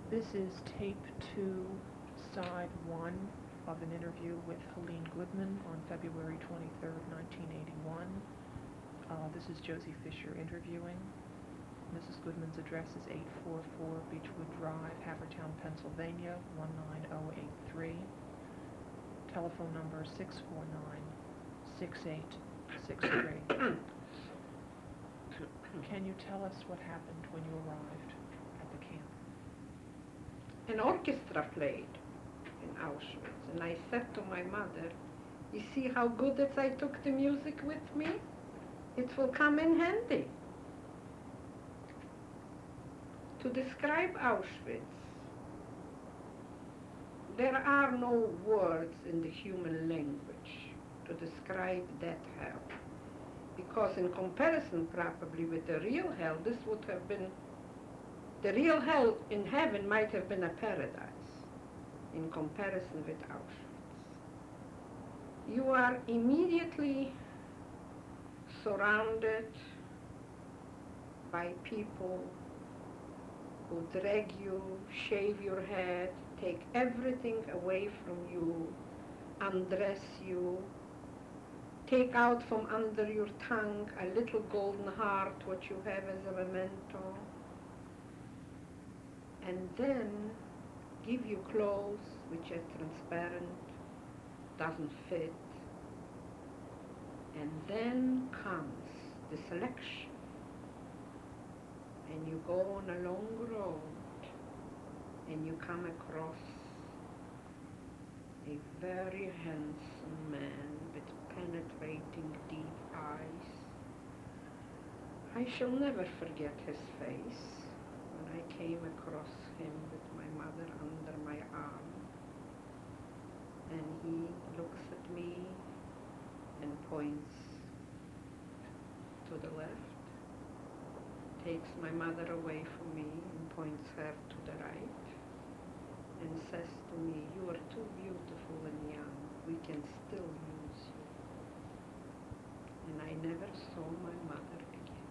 This is tape 2, side 1 of an interview with Helene Goodman on February 23rd, 1981. This is Josie Fisher interviewing. Mrs. Goodman's address is 844 Beechwood Drive, Havertown, Pennsylvania, 19083. Telephone number 649-6863. Can you tell us what happened when you arrived at the camp? An orchestra played in Auschwitz, and I said to my mother, you see how good that I took the music with me? It will come in handy. To describe Auschwitz, there are no words in the human language to describe that hell. Because in comparison probably with the real hell, this would have been, the real hell in heaven might have been a paradise in comparison with Auschwitz. You are immediately surrounded by people who drag you, shave your head, take everything away from you, undress you, take out from under your tongue a little golden heart, what you have as a memento, and then give you clothes which are transparent, doesn't fit, and then comes the selection, and you go on a long road, and you come across a very handsome man with penetrating deep eyes. I shall never forget his face when I came across him with my mother under my arm, and he looks at me and points to the left, takes my mother away from me and points her to the right, and says to me, you are too beautiful and young, we can still use you. And I never saw my mother again.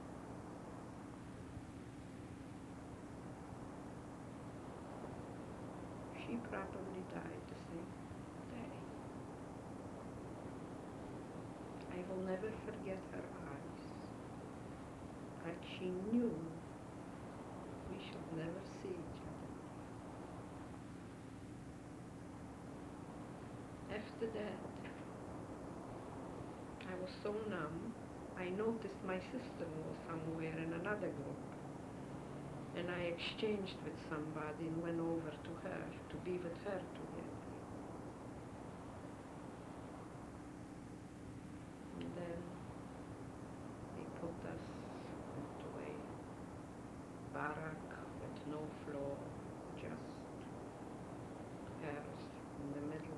She probably died the same day. I will never forget her eyes, like she knew we should never see each other. After that, I was so numb, I noticed my sister was somewhere in another group, and I exchanged with somebody and went over to her to be with her together. And then they put us into a barrack with no floor, just earth in the middle,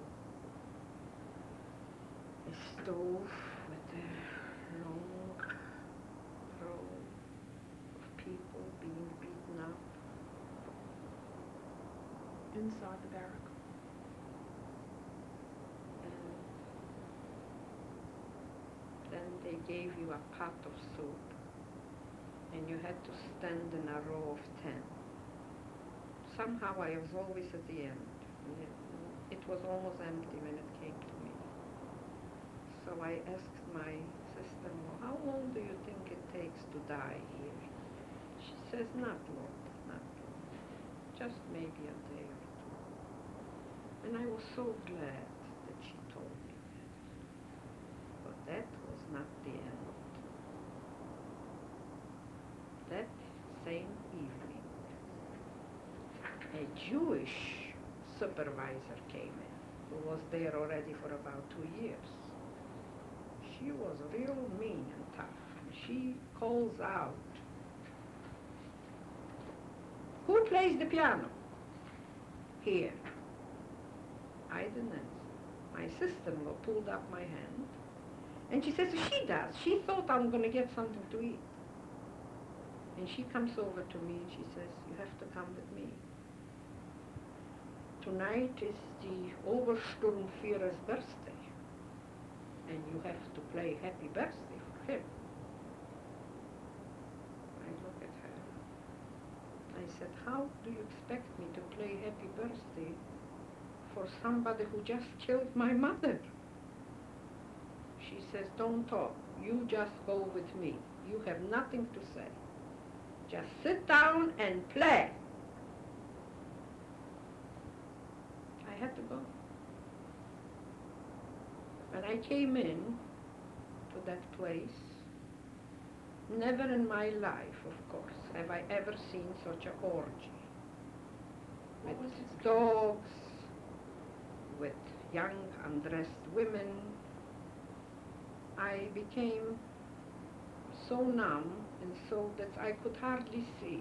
a stove with a long row of people being beaten up. Inside the barrack. And then they gave you a pot of soup, and you had to stand in a row of 10. Somehow I was always at the end. It was almost empty when it came to me. So I asked my sister-in-law, how long do you think it takes to die here? She says, not long, not long. Just maybe a day or two. And I was so glad that she told me that. But that was not the end. That same evening, a Jewish supervisor came in, who was there already for about 2 years. She was real mean and tough. And she calls out, who plays the piano? Here. I didn't answer. My sister-in-law pulled up my hand, and she says, she does. She thought I'm going to get something to eat. And she comes over to me and she says, you have to come with me. Tonight is the Obersturmführer's birthday, and you have to play Happy Birthday for him. I look at her. I I said, how do you expect me to play Happy Birthday for somebody who just killed my mother? She says, don't talk. You just go with me. You have nothing to say. Just sit down and play. I had to go. When I came in to that place, never in my life, of course, have I ever seen such an orgy. What was With his dogs, with young undressed women. I became so numb and so that I could hardly see.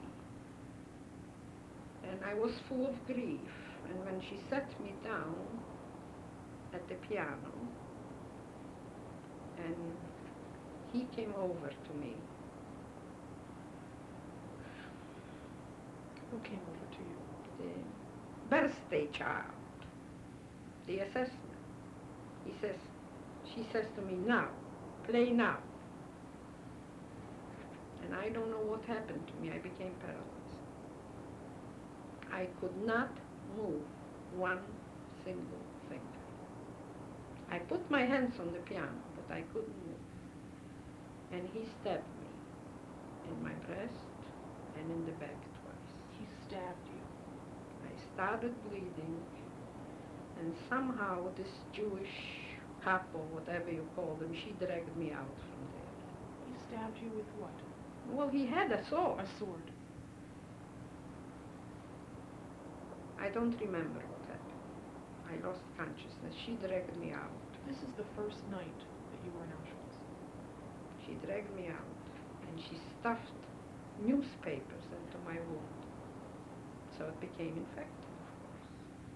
And I was full of grief. And when she sat me down at the piano, and he came over to me. Who came over to you? The birthday child, the assessment. She says to me, now, play now. And I don't know what happened to me. I became paralyzed. I could not move one single finger. I put my hands on the piano, but I couldn't move. And he stabbed me in my breast and in the back twice. He stabbed you. I started bleeding, and somehow this Jewish couple, whatever you call them, she dragged me out from there. He stabbed you with what? Well, he had a sword. A sword. I don't remember what happened. I lost consciousness. She dragged me out. This is the first night that you were in Auschwitz. She dragged me out, and she stuffed newspapers into my wound. So it became infected, of course.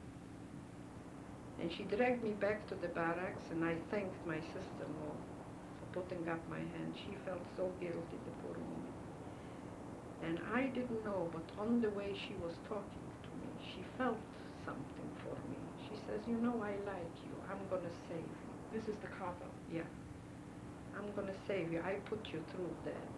And she dragged me back to the barracks, and I thanked my sister-in-law for putting up my hand. She felt so guilty, the poor woman. And I didn't know, but on the way she was talking to me, she felt something for me. She says, you know, I like you. I'm going to save you. This is the capo. Yeah. I'm going to save you. I put you through that.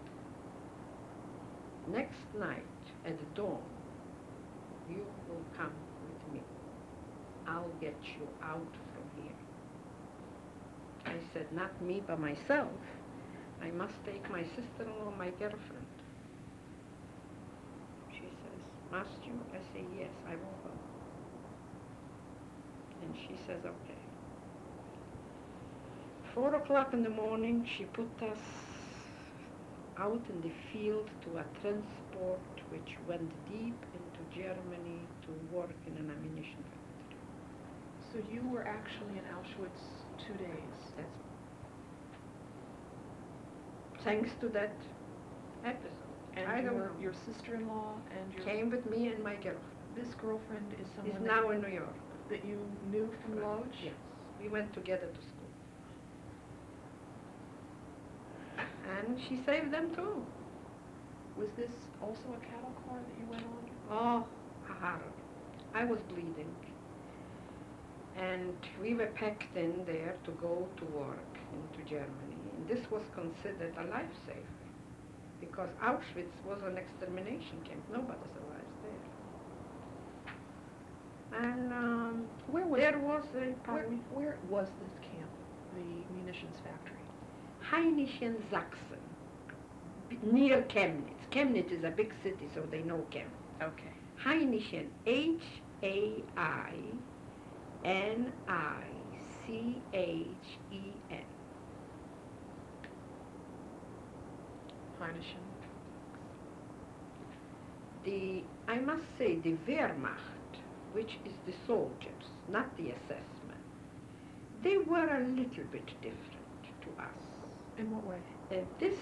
Next night, at dawn, you will come with me. I'll get you out from here. I said, not me by myself. I must take my sister-in-law, my girlfriend. She says, must you? I say, yes, I will go. And she says, okay. 4 o'clock in the morning, she put us out in the field to a transport which went deep into Germany to work in an ammunition factory. So you were actually in Auschwitz 2 days. That's thanks to that episode. And I don't know. your sister-in-law and your... Came with me and my girlfriend. This girlfriend is someone He's now in New York. that you knew from Lodz? Yes. We went together to school. And she saved them too. Was this also a cattle car that you went on? Oh, horror. I was bleeding. And we were packed in there to go to work into Germany. And this was considered a lifesaver because Auschwitz was an extermination camp. Nobody survives there. And Where was there was a, where was this camp, the munitions factory? Hainichen, Sachsen, near Chemnitz. Chemnitz is a big city, so they know Chemnitz. Okay. Hainichen, Hainichen. Heinichen. I must say, the Wehrmacht, which is the soldiers, not the assessment, they were a little bit different to us. In what way? This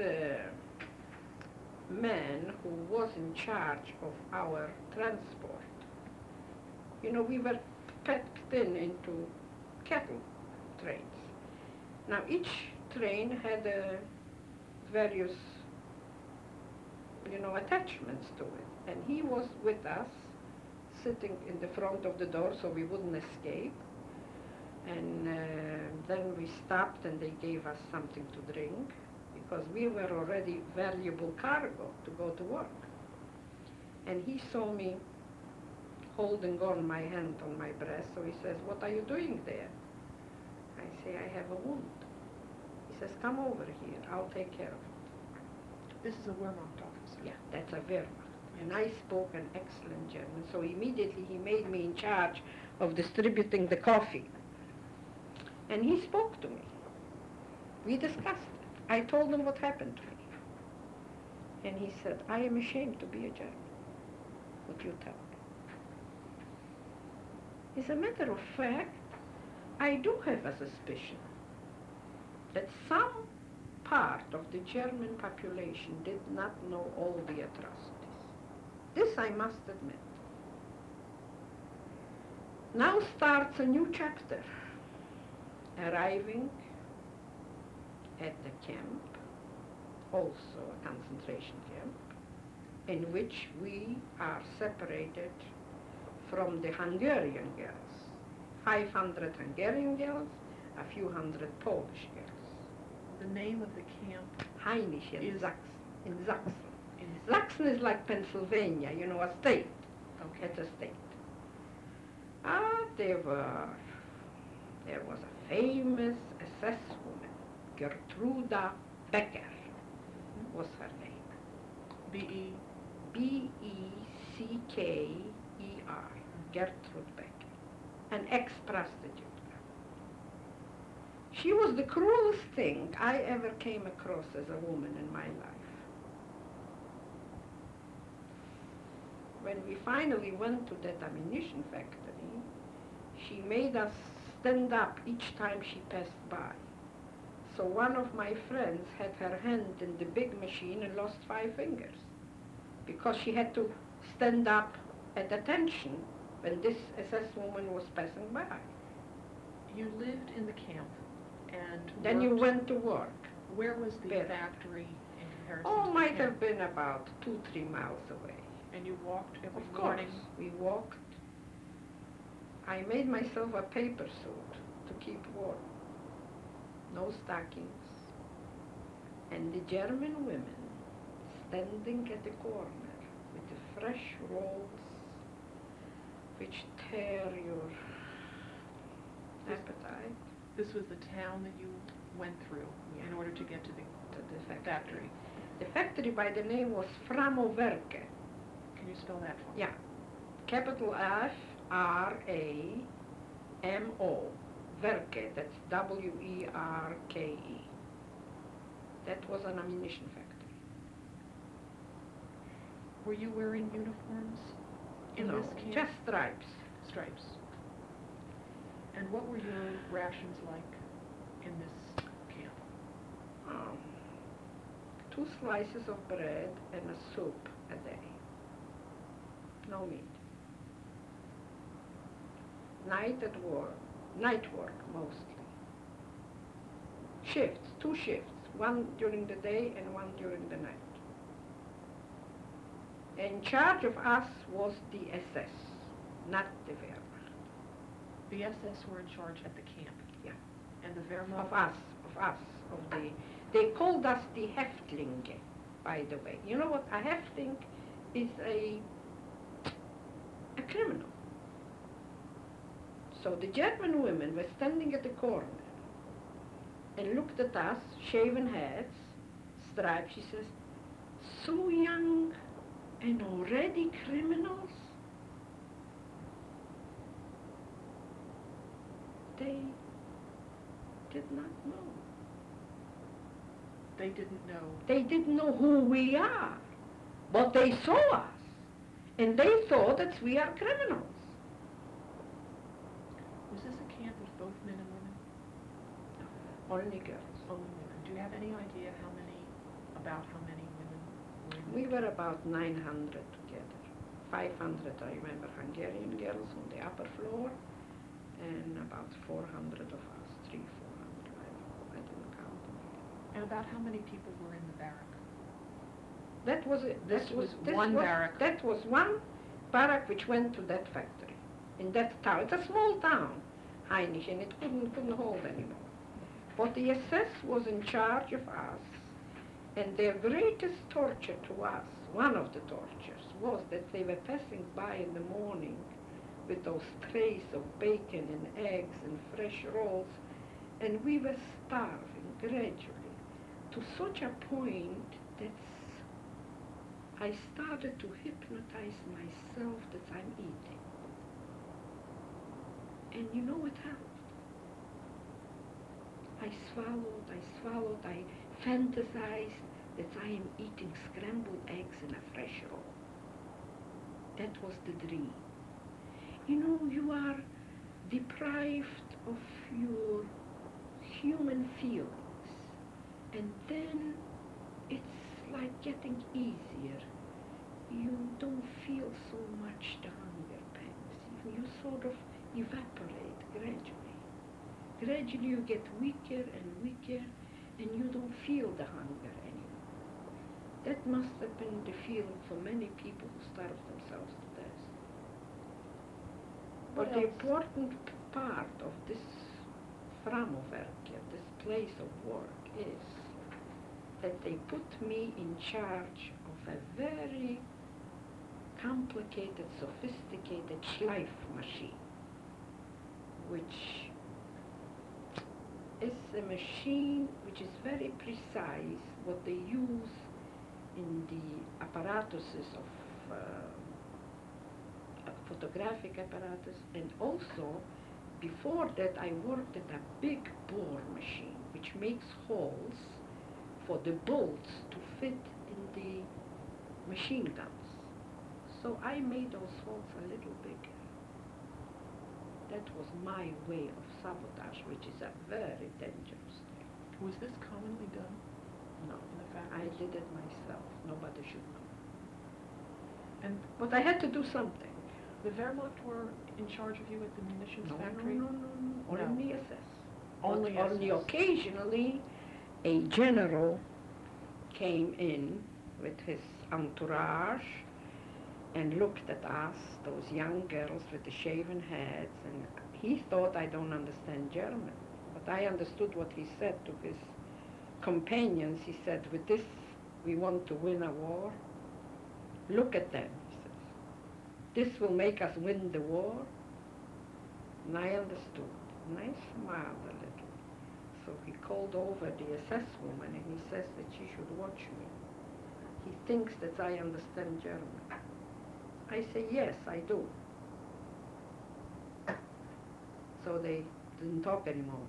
man who was in charge of our transport, you know, we were packed into cattle trains. Now each train had various, you know, attachments to it. And he was with us, sitting in the front of the door so we wouldn't escape. And then we stopped and they gave us something to drink because we were already valuable cargo to go to work. And he saw me holding on my hand on my breast, so he says, "What are you doing there?" I say, "I have a wound." He says, "Come over here, I'll take care of it." This is a Wehrmacht officer. Yeah, that's a Wehrmacht. And I spoke an excellent German, so immediately he made me in charge of distributing the coffee. And he spoke to me. We discussed it. I told him what happened to me. And he said, "I am ashamed to be a German, what you tell me." As a matter of fact, I do have a suspicion that some part of the German population did not know all the atrocities. This I must admit. Now starts a new chapter, arriving at the camp, also a concentration camp, in which we are separated from the Hungarian girls. 500 Hungarian girls, a few hundred Polish girls. The name of the camp Hainisch in is Sachsen. In Sachsen. in Sachsen is like Pennsylvania, you know, a state. okay. It's a state. There was a famous SS woman, Gertruda Becker was her name. B.E. B-E-C-K-E-R, Gertrude Becker, an ex-prostitute. She was the cruelest thing I ever came across as a woman in my life. When we finally went to that ammunition factory, she made us stand up each time she passed by. So one of my friends had her hand in the big machine and lost 5 fingers because she had to stand up at attention when this SS woman was passing by. You lived in the camp and Then you worked- went to work. Where was the Where? factory in comparison Oh, to the might camp? have been about 2-3 miles away. And you walked every Of morning? course, we walked. I made myself a paper suit to keep warm. No stockings. And the German women standing at the corner with the fresh rolls which tear your appetite This was the town that you went through in Yeah. order to get to the to the factory. The factory by the name was Framowerke. Can you spell that for me? Yeah. Capital F-R-A-M-O. Werke, that's W-E-R-K-E. That was an ammunition factory. Were you wearing uniforms in No, this camp? just stripes. Stripes. And what were your rations like in this camp? 2 slices of bread and a soup a day. No meat. Night work mostly. Shifts, 2 shifts, one during the day and one during the night. In charge of us was the SS, not the Wehrmacht. The SS were in charge at the camp? Yeah. And the Wehrmacht? They called us the Häftlinge, by the way. You know what? A Häftling is a criminal. So the German women were standing at the corner and looked at us, shaven heads, stripes. She says, "So young and already criminals?" They did not know. They didn't know. They didn't know who we are, but they saw us, and they thought that we are criminals. Was this a camp with both men and women? Only girls. Only women. Do you have any idea about how many women were in We were about 900 together. 500, I remember, Hungarian girls on the upper floor, and about 400 of us, 300-400, I didn't count them. And about how many people were in the barrack? That was it. This was one barrack. That was one barrack which went to that factory, in that town. It's a small town, Hainisch, and it couldn't hold anymore. But the SS was in charge of us, and their greatest torture to us one of the tortures was that they were passing by in the morning with those trays of bacon and eggs and fresh rolls, and we were starving gradually to such a point that I started to hypnotize myself that I'm eating. And you know it helped. I swallowed, I fantasized that I am eating scrambled eggs in a fresh roll. That was the dream. You know, you are deprived of your human feelings, and then it's like getting easier. You don't feel so much the hunger pangs. You sort of evaporate gradually. Gradually you get weaker and weaker, and you don't feel the hunger anymore. That must have been the feeling for many people who starve themselves to death. But the important part of this Framoverke, this place of work, is that they put me in charge of a very complicated, sophisticated Schleif machine, which is a machine which is very precise, what they use in the apparatuses of photographic apparatus, and also before that I worked at a big bore machine which makes holes for the bolts to fit in the machine guns. So I made those holes a little bigger. That was my way of sabotage, which is a very dangerous thing. Was this commonly done No, in the I factories? did it myself. Nobody should know. And But I had to do something. the Wehrmacht were in charge of you at the munitions factory? No. Only No. SS. Only But only SS. occasionally a general came in with his entourage and looked at us, those young girls with the shaven heads, and he thought I don't understand German. But I understood what he said to his companions. He said, with this we want to win a war. Look at them, he says. This will make us win the war. And I understood, and I smiled a little. So he called over the SS woman and he says that she should watch me. He thinks that I understand German. I say, yes, I do. So they didn't talk anymore.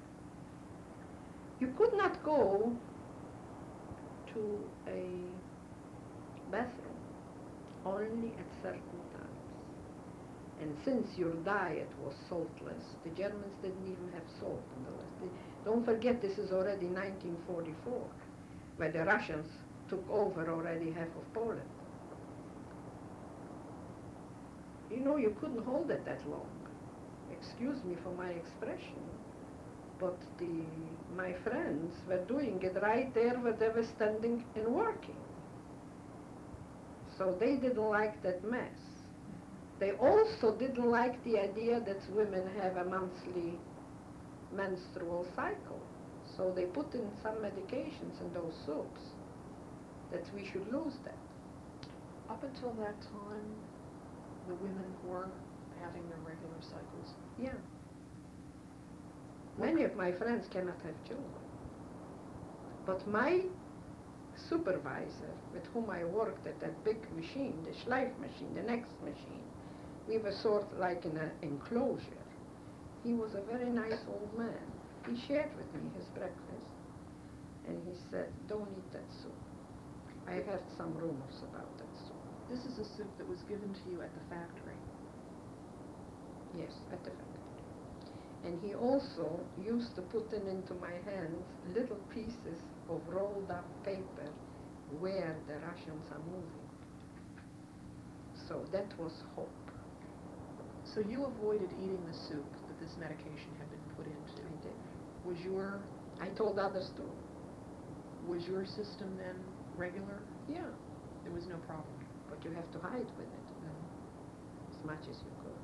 You could not go to a bathroom only at certain times. And since your diet was saltless, the Germans didn't even have salt in the list. Don't forget, this is already 1944, where the Russians took over already half of Poland. You know, you couldn't hold it that long. Excuse me for my expression, but my friends were doing it right there where they were standing and working. So they didn't like that mess. They also didn't like the idea that women have a monthly menstrual cycle. So they put in some medications in those soups that we should lose that. Up until that time, the women were having their regular cycles. Yeah. Many of my friends cannot have children. But my supervisor, with whom I worked at that big machine, the Schleif machine, the next machine, we were sort of like in an enclosure. He was a very nice old man. He shared with me his breakfast, and he said, don't eat that soup. I heard some rumors about that soup. This is a soup that was given to you at the factory. Yes, at the factory. And he also used to put into my hands little pieces of rolled up paper where the Russians are moving. So that was hope. So you avoided eating the soup that this medication had been put into. I did. I told others too. Was your system then regular? Yeah. There was no problem. But you have to hide with it as much as you could.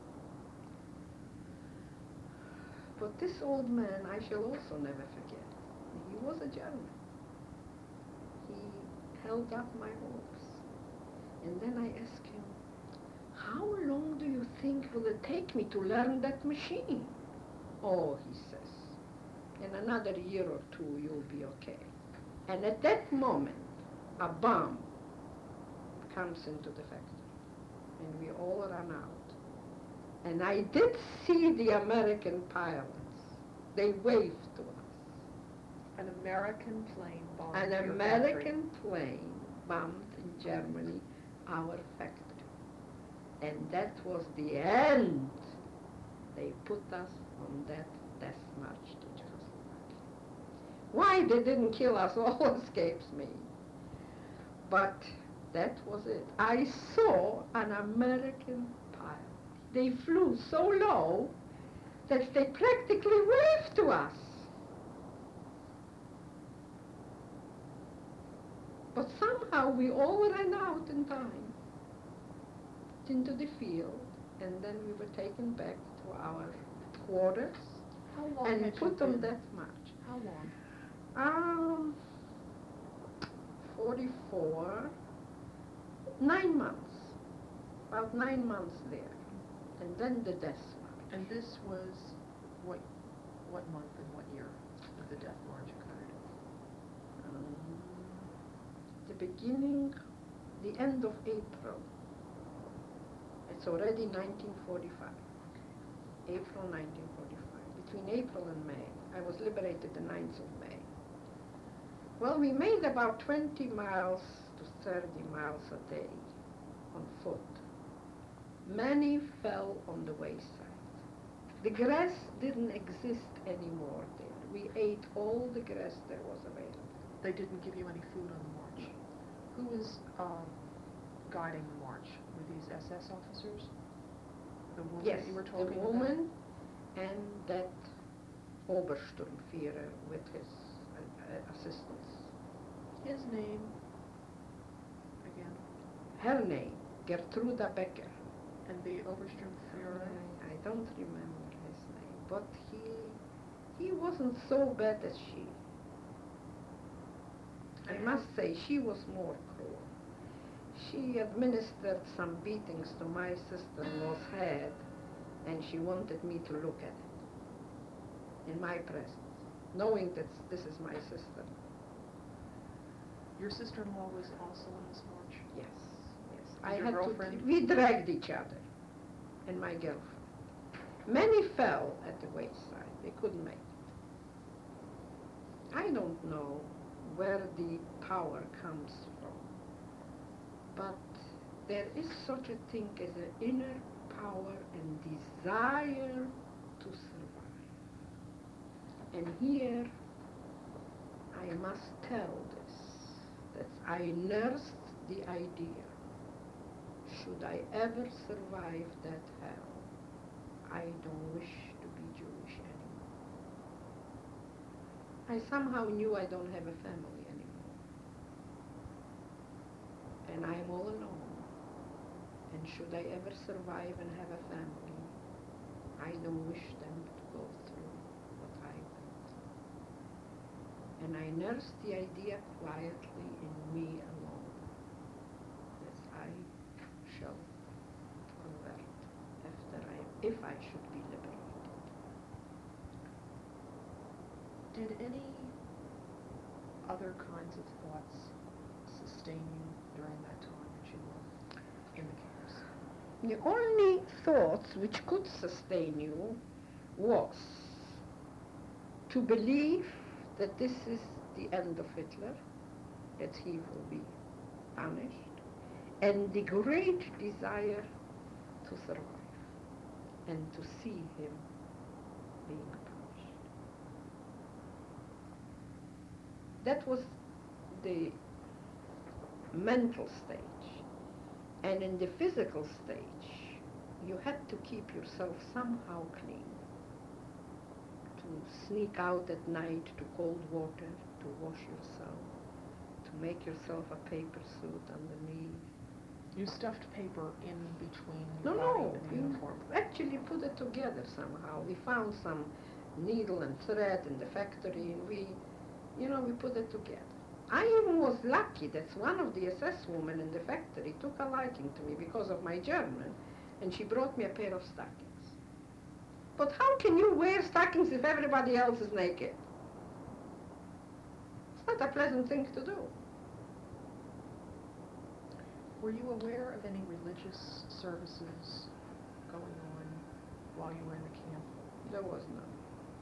But this old man I shall also never forget. He was a German. He held up my hopes. And then I asked him, how long do you think will it take me to learn that machine? Oh, he says, in another year or two you'll be okay. And at that moment, a bomb comes into the factory, and we all run out. And I did see the American pilots. They waved to us. An American plane bombed An your American plane bombed in Germany our factory. And that was the end. They put us on that death march to Czechoslovakia. Why they didn't kill us all escapes me. But that was it. I saw an American pilot. They flew so low that they practically waved to us. But somehow we all ran out in time into the field, and then we were taken back to our quarters How long and had you put on been- that march. How long? 44, 9 months, about 9 months there, and then the death march. And this was what month and what year that the death march occurred? The beginning, the end of April. It's already 1945. April 1945. Between April and May. I was liberated the 9th of May. Well, we made about 20 miles to 30 miles a day on foot. Many fell on the wayside. The grass didn't exist anymore there. We ate all the grass there was available. They didn't give you any food on the march. Who was guiding the march? Were these SS officers? The woman Yes, that you were the talking woman and that Obersturmführer with his assistants. about? His name, again, Her name, Gertruda Becker. and the Obersturmführer. I don't remember his name, but he wasn't so bad as she. I must say, she was more cruel. She administered some beatings to my sister-in-law's head, and she wanted me to look at it in my presence, knowing that this is my sister. Your sister-in-law was also on this march? Yes, yes. And your girlfriend? We dragged each other, and my girlfriend. Many fell at the wayside. They couldn't make it. I don't know where the power comes from, but there is such a thing as an inner power and desire to survive. And here I must tell this, that I nursed the idea, should I ever survive that hell, I don't wish to be Jewish anymore. I somehow knew I don't have a family anymore. And I'm all alone. And should I ever survive and have a family, I don't wish them to go through what I went through. And I nursed the idea quietly in me alone, that I shall convert if I should be liberated. Did any other kinds of thoughts sustain you during that time that you were in the camps? The only thoughts which could sustain you was to believe that this is the end of Hitler, that he will be punished, and the great desire to survive and to see him being punished. That was the mental stage. And in the physical stage, you had to keep yourself somehow clean. To sneak out at night to cold water, to wash yourself, to make yourself a paper suit underneath. You stuffed paper in between No, your body no, and the we uniform. actually put it together somehow. We found some needle and thread in the factory, and we put it together. I even was lucky that one of the SS women in the factory took a liking to me because of my German, and she brought me a pair of stockings. But how can you wear stockings if everybody else is naked? It's not a pleasant thing to do. Were you aware of any religious services going on while you were in the camp? There was none.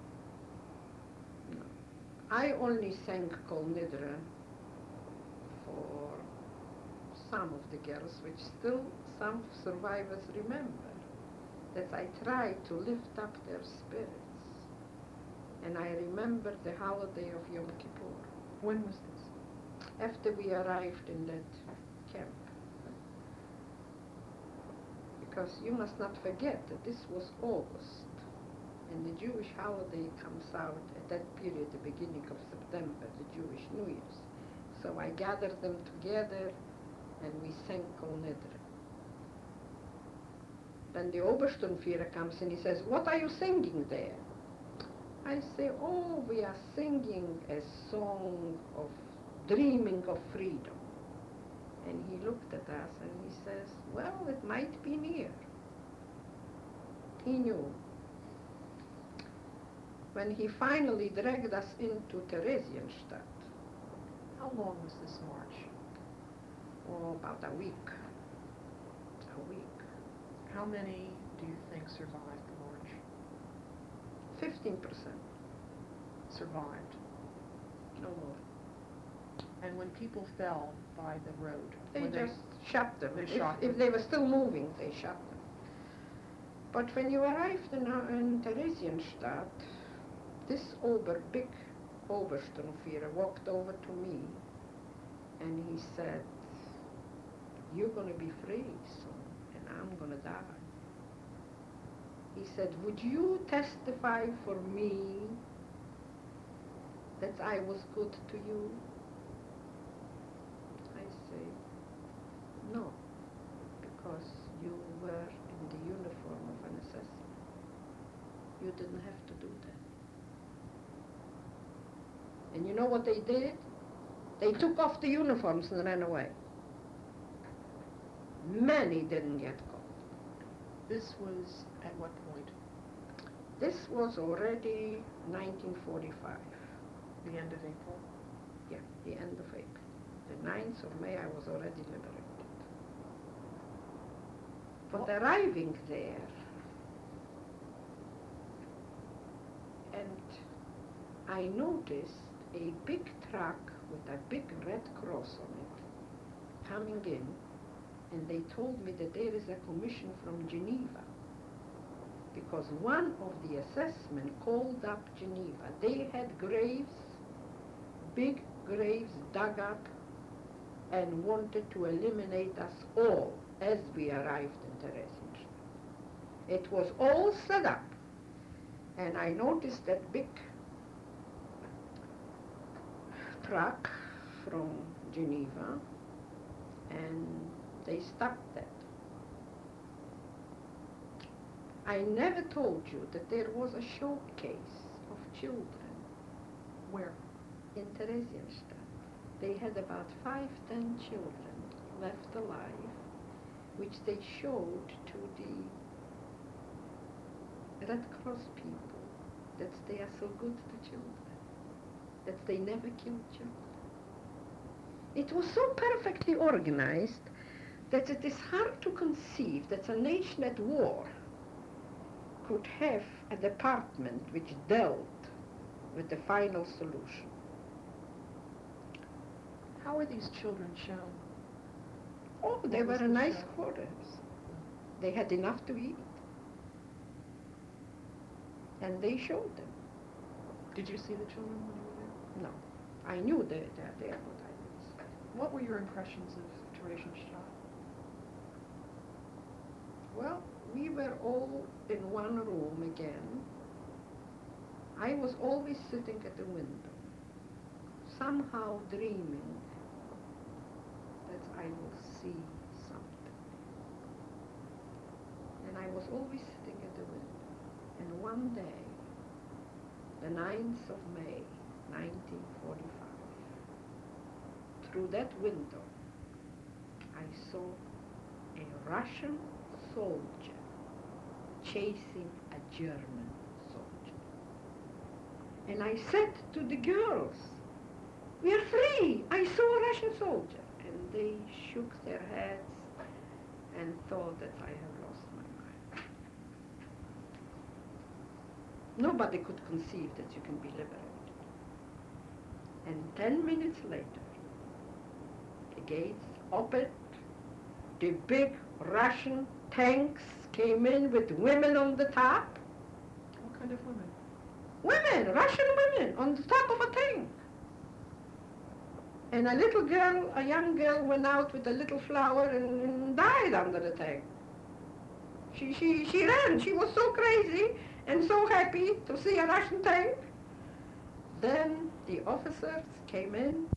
No. I only sang Kol Nidre for some of the girls, which still some survivors remember, that I tried to lift up their spirits. And I remember the holiday of Yom Kippur. When was this? After we arrived in that camp. Because you must not forget that this was August, and the Jewish holiday comes out at that period, the beginning of September, the Jewish New Year's. So I gathered them together and we sang Kol Nidre. Then the Obersturmführer comes and he says, "What are you singing there?" I say, "Oh, we are singing a song of dreaming of freedom." And he looked at us and he says, "Well, it might be near." He knew. When he finally dragged us into Theresienstadt. How long was this march? Oh, about a week. A week. How many do you think survived the march? 15%. Survived. No more. And when people fell by the road, They were just shot them. They shot If them. they were still moving, they shot them. But when you arrived in Theresienstadt, this big Obersturmführer walked over to me and he said, "You're going to be free soon, and I'm going to die." He said, "Would you testify for me that I was good to you?" I say, "No, because you were in the uniform of an assassin. You didn't have to do that." And you know what they did? They took off the uniforms and ran away. Many didn't get caught. This was at what point? This was already 1945. The end of April? Yeah, the end of April. The 9th of May I was already liberated. But arriving there, and I noticed a big truck with a big red cross on it coming in, and they told me that there is a commission from Geneva, because one of the SS men called up Geneva. They had graves, big graves dug up, and wanted to eliminate us all as we arrived in Theresienstadt. It was all set up, and I noticed that big truck from Geneva, and they stopped that. I never told you that there was a showcase of children. Where? In Theresienstadt. They had about 5-10 children left alive, which they showed to the Red Cross people, that they are so good to children, that they never killed children. It was so perfectly organized that it is hard to conceive that a nation at war could have a department which dealt with the final solution. How were these children shown? Oh, they What were was in the nice show? quarters. They had enough to eat. And they showed them. Did you see the children when you were there? No, I knew they were there, but I didn't see them. What were your impressions of Theresienstadt? Well, we were all in one room again. I was always sitting at the window, somehow dreaming that I will see something. And I was always sitting at the window. And one day, the 9th of May, 1945, through that window, I saw a Russian soldier chasing a German soldier. And I said to the girls, "We are free! I saw a Russian soldier." And they shook their heads and thought that I have lost my mind. Nobody could conceive that you can be liberated. And 10 minutes later, the gates opened, the big Russian tanks came in with women on the top. What kind of women? Women, Russian women, on the top of a tank. And a little girl, a young girl, went out with a little flower and died under the tank. She ran. She was so crazy and so happy to see a Russian tank. Then the officers came in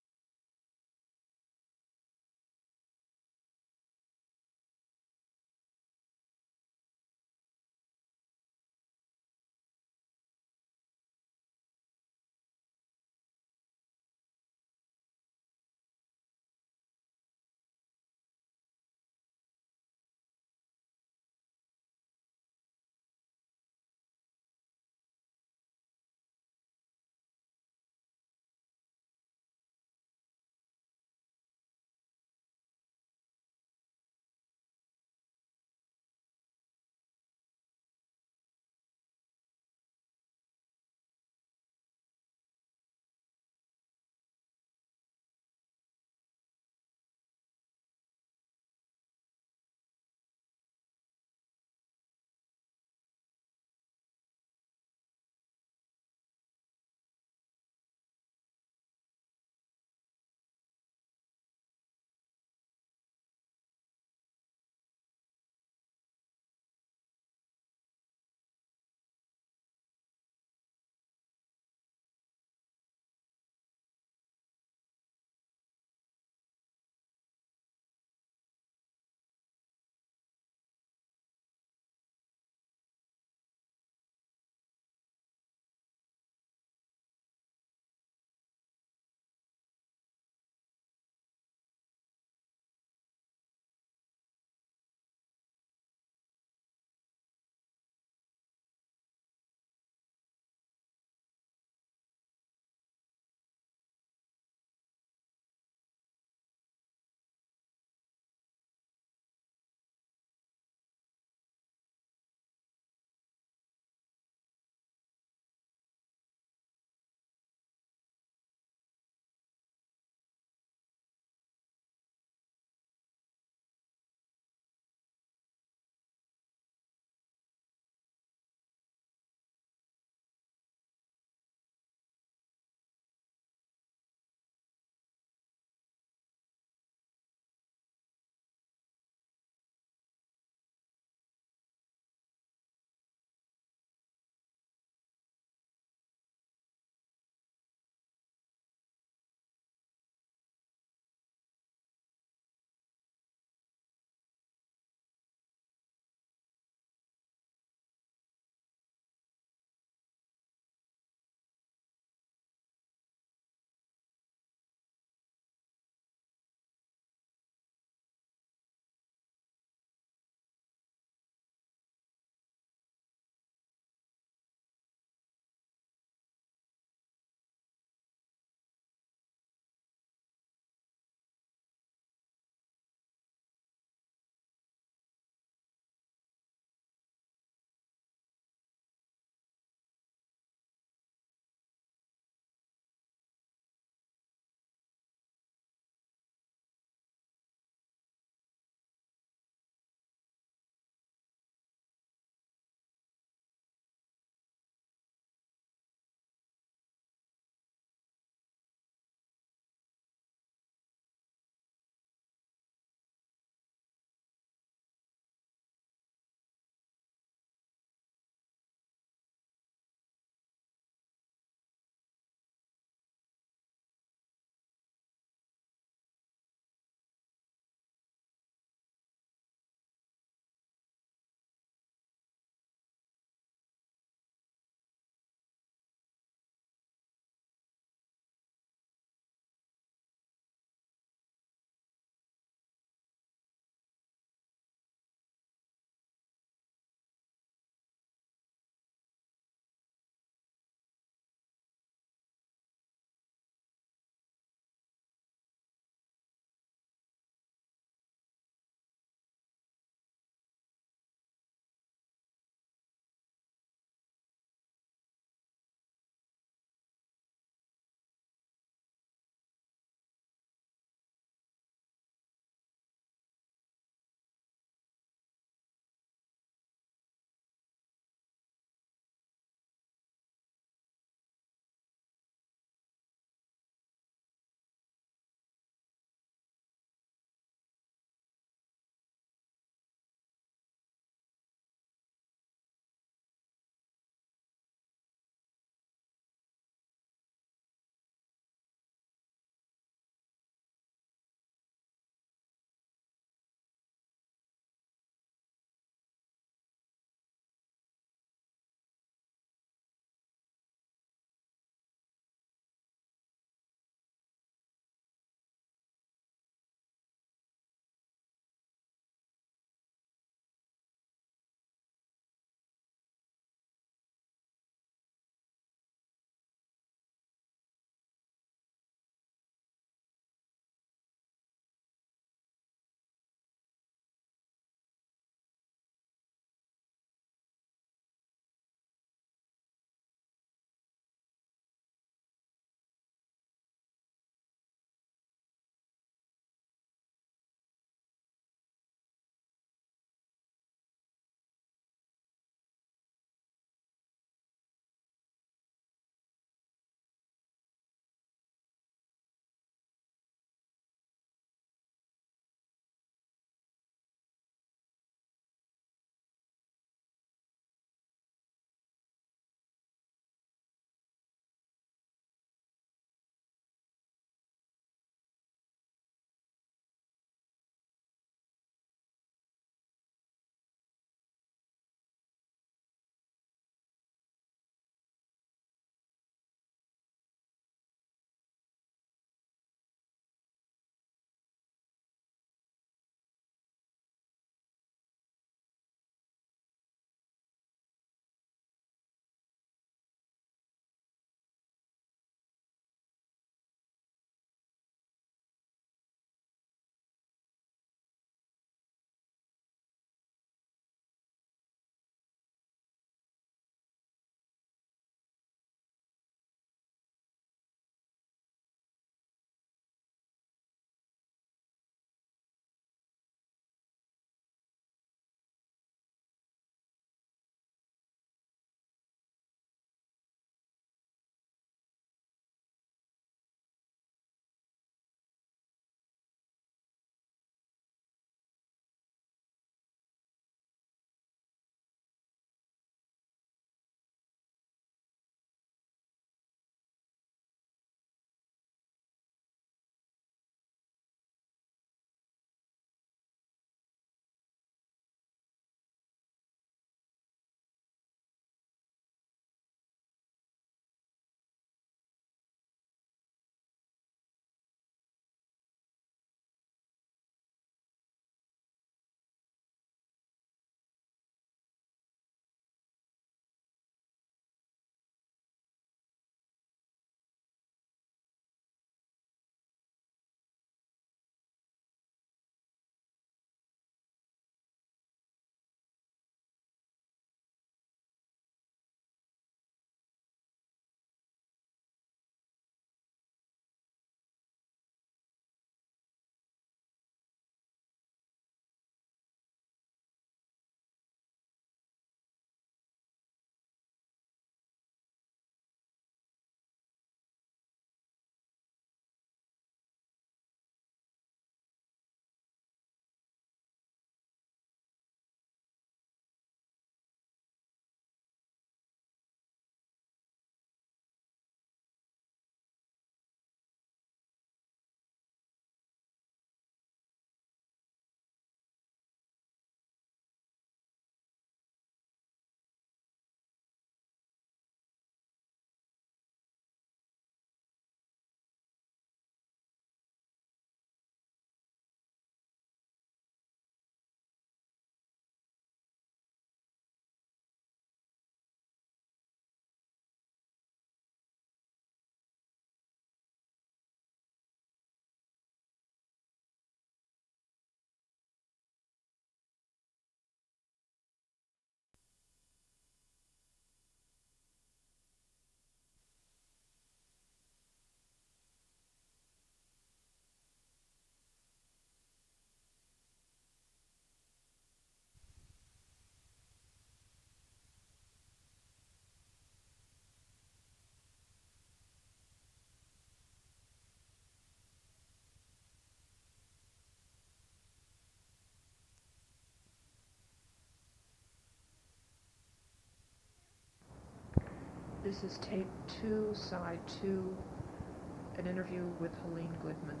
This is tape 2, side 2, an interview with Helene Goodman.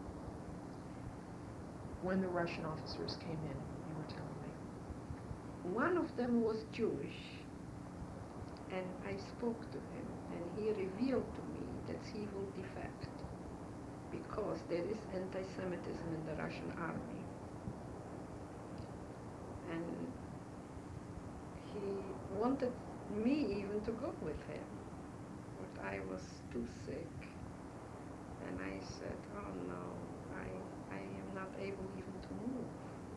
When the Russian officers came in, you were telling me. One of them was Jewish, and I spoke to him, and he revealed to me that he will defect because there is anti-Semitism in the Russian army. And he wanted me even to go with him, but I was too sick. And I said, oh no, I am not able even to move.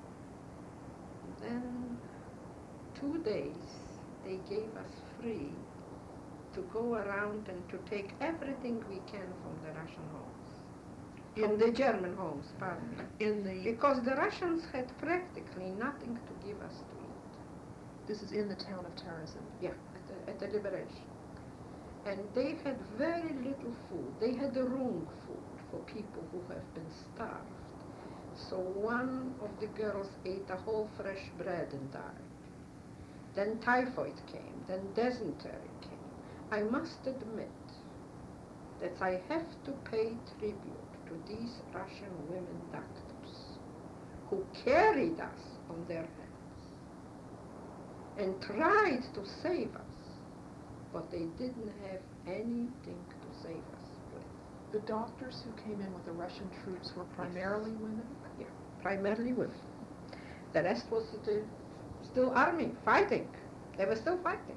Then 2 days they gave us free to go around and to take everything we can from the Russian homes. From the German homes, pardon me. Because the Russians had practically nothing to give us to eat. This is in the town of Terezin. Yeah, at the liberation. And they had very little food. They had the wrong food for people who have been starved. So one of the girls ate a whole fresh bread and died. Then typhoid came, then dysentery came. I must admit that I have to pay tribute to these Russian women doctors who carried us on their hands and tried to save us, but they didn't have anything to save us with. The doctors who came in with the Russian troops were primarily women? Yeah, primarily women. The rest was still army, fighting. They were still fighting.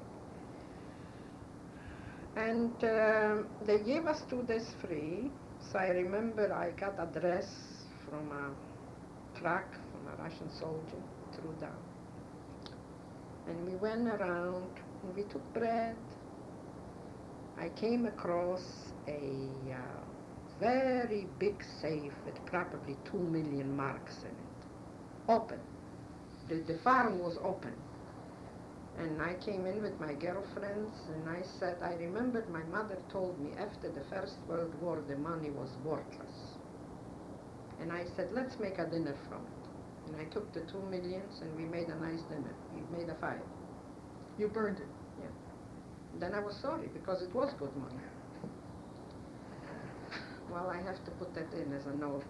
And they gave us 2 days free. So I remember I got a dress from a truck, from a Russian soldier, threw down. And we went around, and we took bread. I came across a very big safe with probably 2 million marks in it, open. The farm was open. And I came in with my girlfriends, and I said, I remembered my mother told me after the First World War the money was worthless. And I said, let's make a dinner from it. And I took the 2 millions and we made a nice dinner. We made a fire. You burned it? Yeah. Then I was sorry because it was good money. Well, I have to put that in as a note.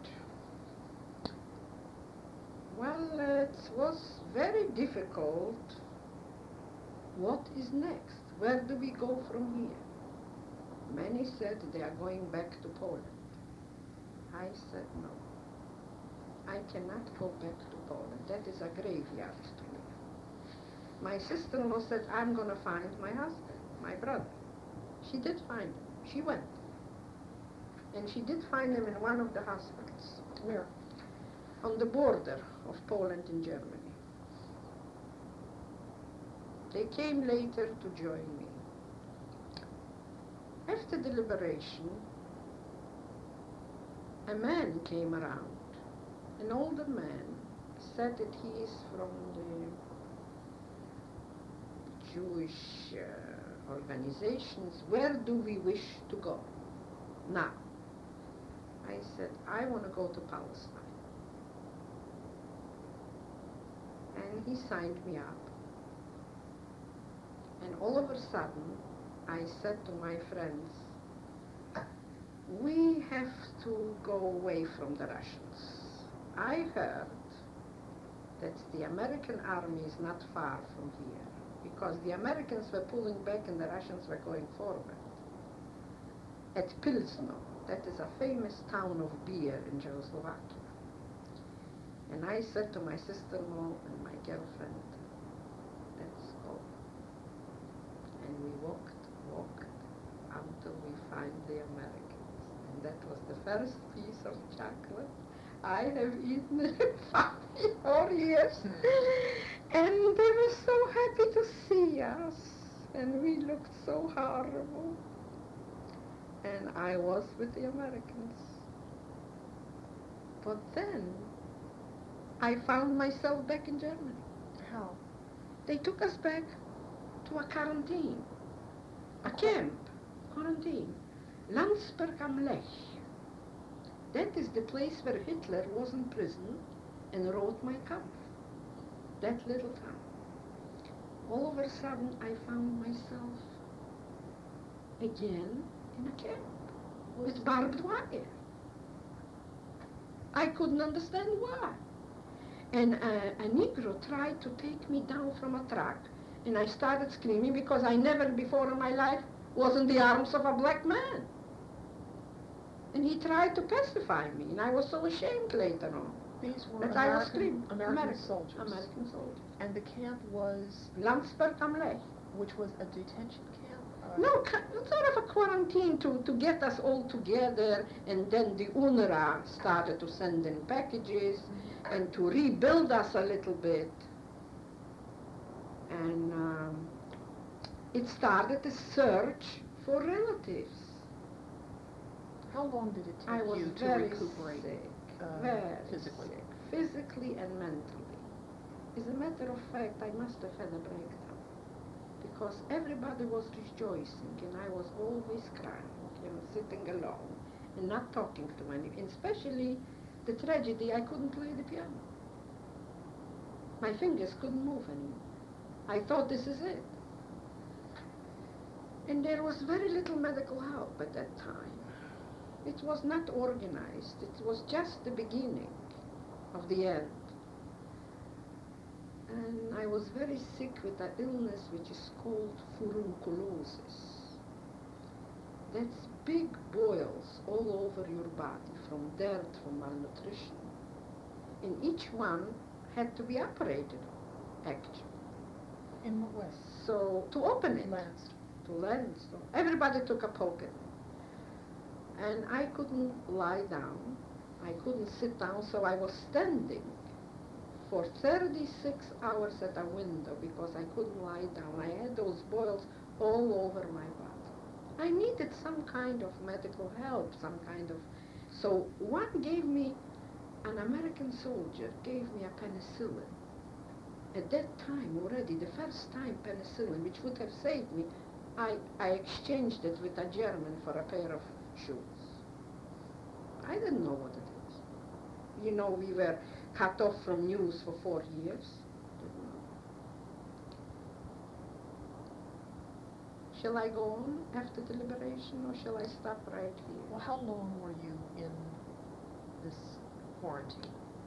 Well, it was very difficult. What is next? Where do we go from here? Many said they are going back to Poland. I said no. I cannot go back to Poland. That is a graveyard to me. My sister-in-law said, I'm going to find my husband, my brother. She did find him. She went. And she did find him in one of the hospitals. Where? On the border of Poland and Germany. They came later to join me. After the liberation, a man came around, an older man, said that he is from the Jewish organizations. Where do we wish to go now? I said, I want to go to Palestine. And he signed me up. And all of a sudden, I said to my friends, we have to go away from the Russians. I heard that the American army is not far from here, because the Americans were pulling back and the Russians were going forward. At Pilsno, that is a famous town of beer in Czechoslovakia. And I said to my sister-in-law and my girlfriend, let's go. And we walked until we find the Americans. And that was the first piece of chocolate I have eaten in 4 years. And they were so happy to see us. And we looked so horrible. And I was with the Americans. But then I found myself back in Germany. How? They took us back to a quarantine, a camp, quarantine, Landsberg am Lech. That is the place where Hitler was in prison and wrote Mein Kampf, that little town. All of a sudden I found myself again in a camp with barbed wire. I couldn't understand why. And a Negro tried to take me down from a truck, and I started screaming because I never before in my life was in the arms of a black man. And he tried to pacify me, and I was so ashamed later on. These were That I was screaming. American soldiers. American soldiers. And the camp was, Landsberg am Lech. which was a detention camp? No, sort of a quarantine to get us all together, and then the UNRWA started to send in packages and to rebuild us a little bit. And it started a search for relatives. How long did it I take was you to very recuperate sick, very physically. Sick, physically and mentally. As a matter of fact, I must have had a breakdown, because everybody was rejoicing and I was always crying, sitting alone and not talking to anyone. Especially the tragedy, I couldn't play the piano. My fingers couldn't move anymore. I thought, this is it. And there was very little medical help at that time. It was not organized. It was just the beginning of the end. And I was very sick with an illness which is called furunculosis. That's big boils all over your body from dirt, from malnutrition. And each one had to be operated on, actually. In what way? So, to open it. To lens. So everybody took a poke at me. And I couldn't lie down. I couldn't sit down, so I was standing for 36 hours at a window because I couldn't lie down. I had those boils all over my body. I needed some kind of medical help, some kind of... So one gave me, an American soldier gave me a penicillin. At that time already, the first time penicillin, which would have saved me, I exchanged it with a German for a pair of shoes. I didn't know what it is. You know, we were cut off from news for 4 years. Didn't know. Shall I go on after the liberation, or shall I stop right here? Well, how long were you in this quarantine?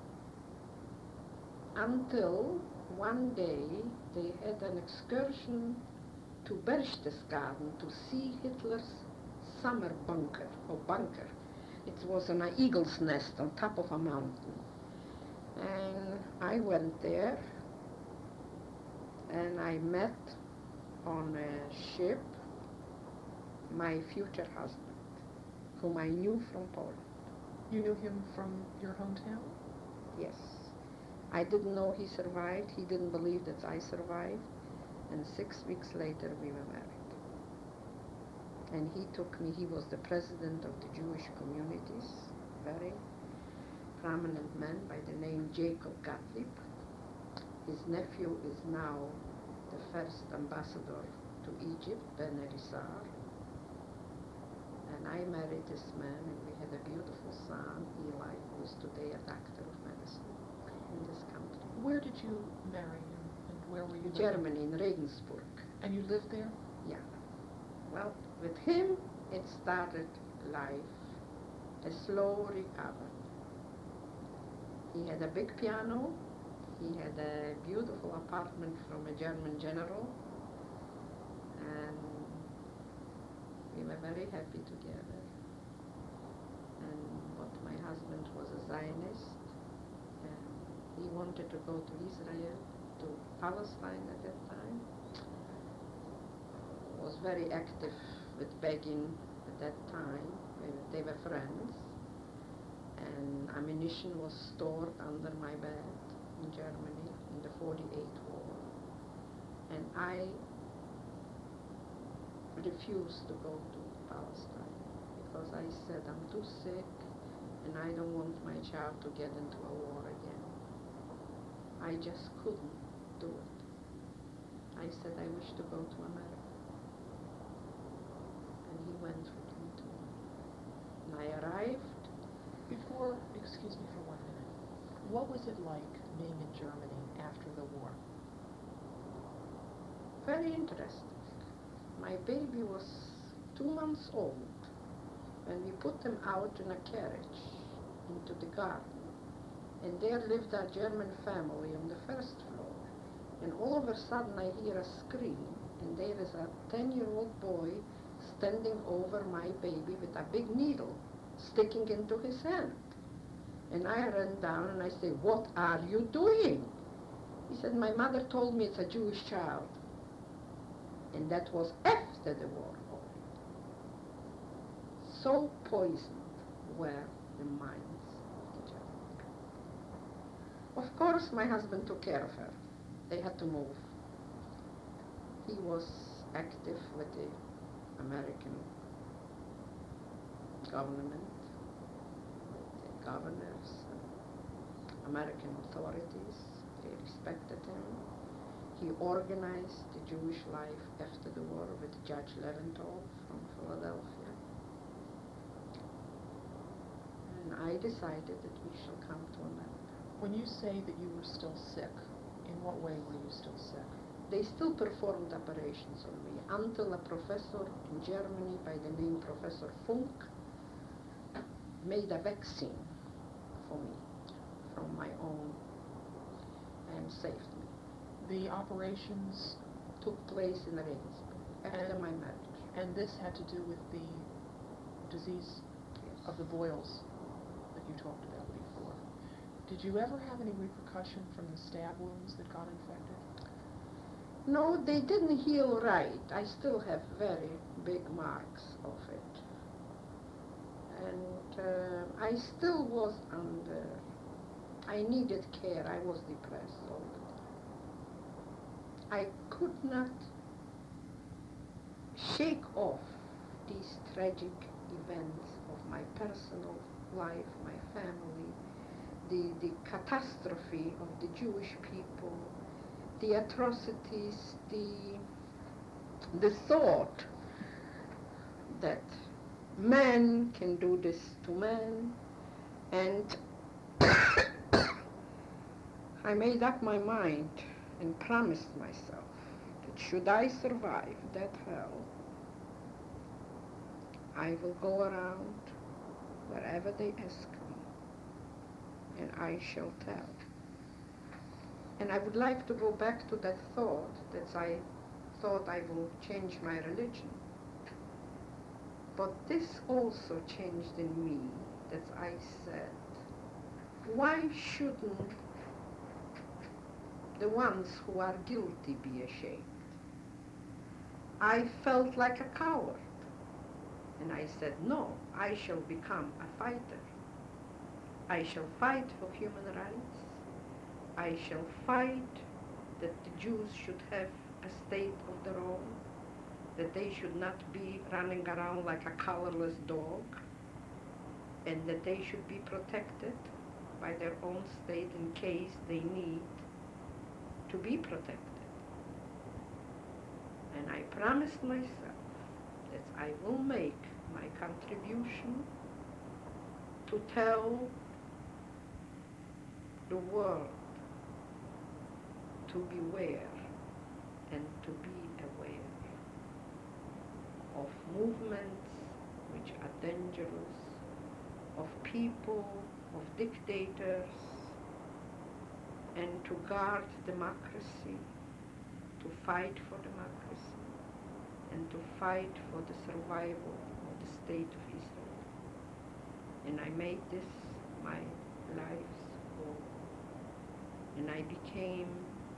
Until one day they had an excursion to Berchtesgaden to see Hitler's summer bunker. It was an eagle's nest on top of a mountain. And I went there, and I met on a ship my future husband, whom I knew from Poland. You knew him from your hometown? Yes. I didn't know he survived. He didn't believe that I survived. And 6 weeks later, we were married. And he took me, he was the president of the Jewish communities, very prominent man by the name Jacob Gottlieb. His nephew is now the first ambassador to Egypt, Ben Elisar. And I married this man, and we had a beautiful son, Eli, who is today a doctor of medicine in this country. Where did you marry him, and where were you living? Germany, in Regensburg. And you lived there? Yeah. Well, with him, it started life, a slow recovery. He had a big piano. He had a beautiful apartment from a German general. And we were very happy together. But my husband was a Zionist, and he wanted to go to Israel, to Palestine at that time. Was very active with Begin at that time. They were friends. And ammunition was stored under my bed in Germany in the 48 war. And I refused to go to Palestine because I said, I'm too sick and I don't want my child to get into a war again. I just couldn't do it. I said, I wish to go to America. And he went with me too. And I arrived. Excuse me for 1 minute. What was it like being in Germany after the war? Very interesting. My baby was 2 months old, and we put them out in a carriage into the garden. And there lived a German family on the first floor. And all of a sudden I hear a scream, and there is a 10-year-old boy standing over my baby with a big needle sticking into his hand. And I ran down and I said, "What are you doing?" He said, "My mother told me it's a Jewish child." And that was after the war. So poisoned were the minds of the German people. Of course, my husband took care of her. They had to move. He was active with the American government, with the governors, American authorities. They respected him. He organized the Jewish life after the war with Judge Leventhal from Philadelphia. And I decided that we shall come to America. When you say that you were still sick, in what way were you still sick? They still performed operations on me until a professor in Germany by the name Professor Funk made a vaccine for me from my own and saved me. The operations, Took place in Regensburg after And- my marriage. and this had to do with the disease Yes. of the boils that you talked about before. Did you ever have any repercussion from the stab wounds that got infected? No, they didn't heal right. I still have very big marks of it. And I still was under, I needed care. I was depressed all the time. I could not shake off these tragic events of my personal life, my family, the catastrophe of the Jewish people, the atrocities, the thought that man can do this to man. And I made up my mind and promised myself that should I survive that hell, I will go around wherever they ask me, and I shall tell. And I would like to go back to that thought that I thought I will change my religion. But this also changed in me, that I said, why shouldn't the ones who are guilty be ashamed? I felt like a coward. And I said, no, I shall become a fighter. I shall fight for human rights. I shall fight that the Jews should have a state of their own, that they should not be running around like a colorless dog, and that they should be protected by their own state in case they need to be protected. And I promised myself that I will make my contribution to tell the world to beware and to be aware of movements which are dangerous, of people, of dictators, and to guard democracy, to fight for democracy, and to fight for the survival of the state of Israel. And I made this my life's goal. And I became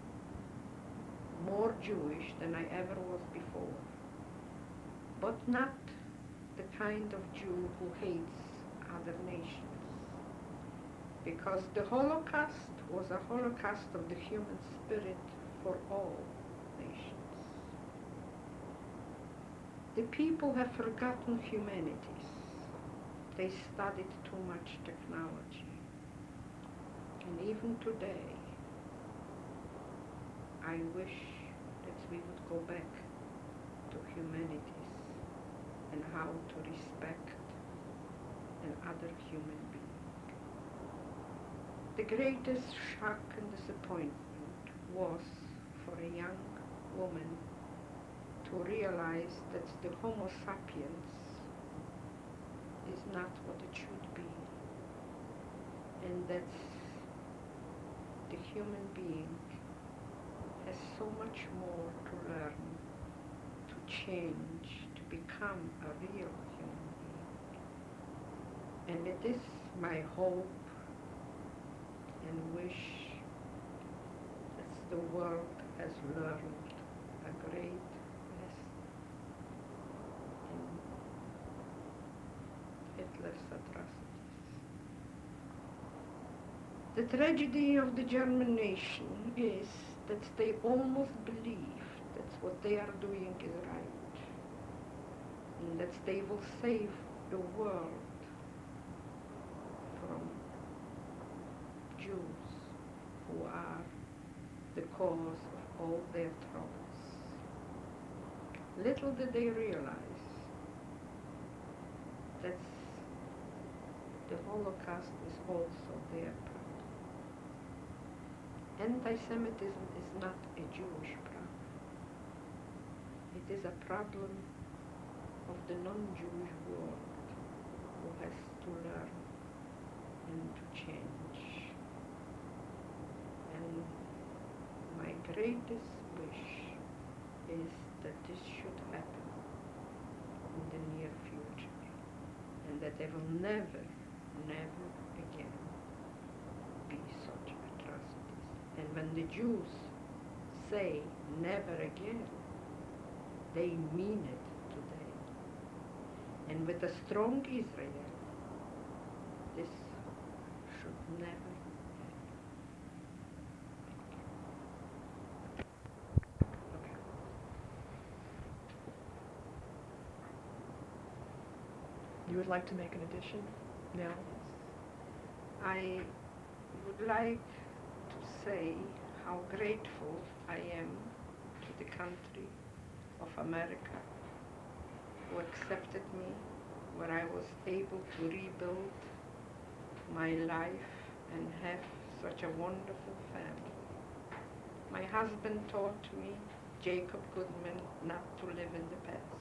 more Jewish than I ever was before, but not the kind of Jew who hates other nations, because the Holocaust was a Holocaust of the human spirit for all nations. The people have forgotten humanities. They studied too much technology. And even today, I wish that we would go back to humanities and how to respect another human being. The greatest shock and disappointment was for a young woman to realize that the Homo sapiens is not what it should be, and that the human being has so much more to learn, to change, to become a real human being. And it is my hope and wish that the world has learned a great lesson in Hitler's atrocities. The tragedy of the German nation is that they almost believe that what they are doing is right, and that they will save the world from Jews who are the cause of all their troubles. Little did they realize that the Holocaust is also their problem. Anti-Semitism is not a Jewish problem. It is a problem of the non-Jewish world who has to learn and to change. And my greatest wish is that this should happen in the near future, and that there will never, never again be such atrocities. And when the Jews say never again, they mean it today. And with a strong Israel, this should never happen. You would like to make an addition now? I would like to say how grateful I am to the country of America who accepted me, where I was able to rebuild my life and have such a wonderful family. My husband taught me, Jacob Goodman, not to live in the past,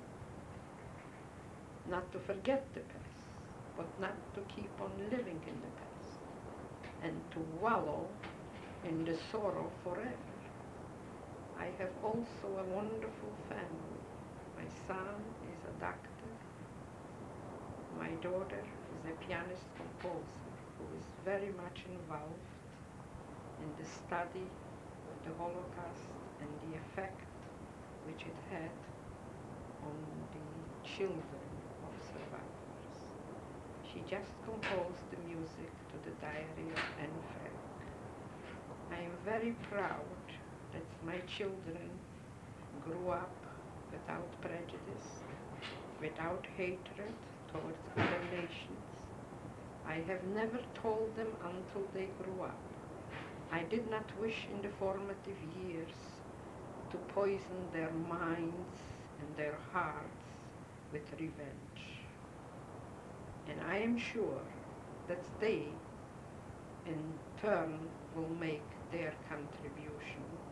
not to forget the past, but not to keep on living in the past, and to wallow in the sorrow forever. I have also a wonderful family. My son is a doctor. My daughter is a pianist composer who is very much involved in the study of the Holocaust and the effect which it had on the children of survivors. She just composed the music to the Diary of Anne Frank. I am very proud that my children grew up without prejudice, without hatred towards other nations. I have never told them until they grew up. I did not wish in the formative years to poison their minds and their hearts with revenge. And I am sure that they, in turn, will make their contribution